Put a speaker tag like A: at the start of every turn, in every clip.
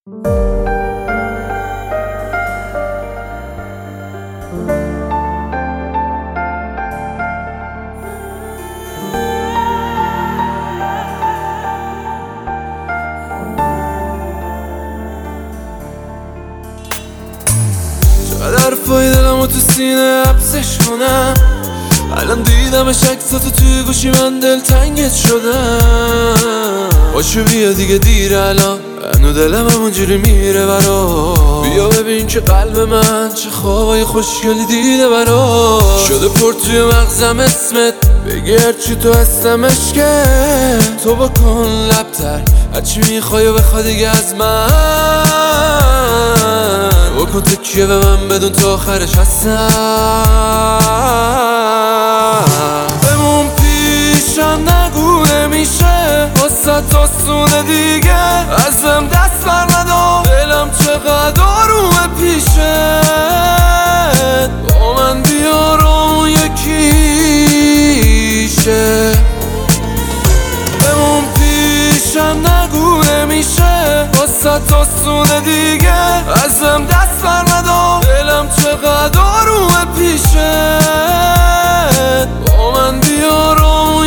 A: چقدر حرفای دلمو تو سینه حبسش کنم. الان دیدمش عکساتو توی گوشی من دلتنگت شدم. باشو بیا دیگه دیر الان، هنو دلم همونجوری میره برا. بیا ببین که قلب من چه خوابای خوشگلی دیده برا. شده پر توی مغزم اسمت، بگی هرچی تو هستمش که تو بکن لبتر هرچی میخوای و بخوا دیگه از من. بکن تکیه به من بدون تا آخرش هستم. بمون پیشم نگو نمیشه واسه آسونه دیگه. ازم دست بر ندار، دلم چقدر آرومه پیشت. با من بیار اون یکیشه. بمون پیشم نگو نمیشه واسه آسونه دیگه. ازم دست بر ندار، دلم چقدر آرومه پیشت. با من بیار اون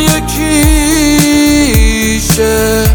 A: یکیشه.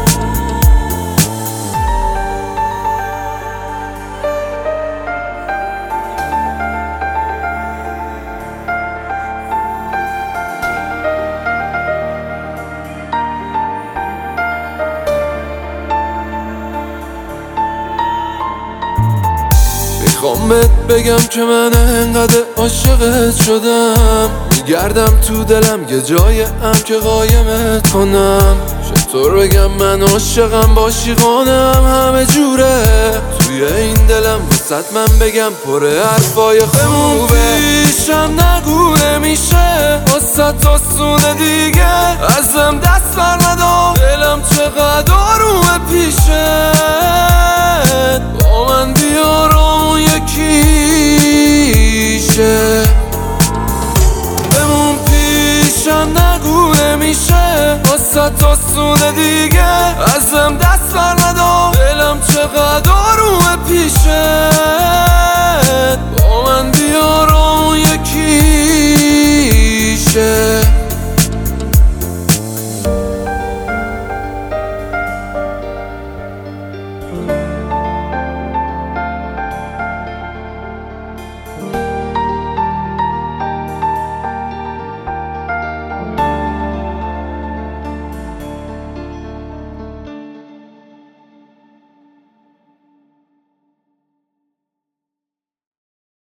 A: میخوام بهت بگم که من انقدر عاشقت شدم. میگردم تو دلم یه جای هم که قایمت کنم. چطور بگم من عاشقم باشی قانم همه جوره. توی این دلم وسط من بگم پر حرفای خوبه. پیشم نگو نمیشه واسه آسونه دیگه. ازم دست بر ندار، دلم چقدر آرومه پیشت. با من بیار اون یکیشه. بمون پیشم نگو نمیشه واسه آسونه دیگه. ازم دست بر ندار، دلم چقدر آرومه پیشت. با من بیار اون یکیشه.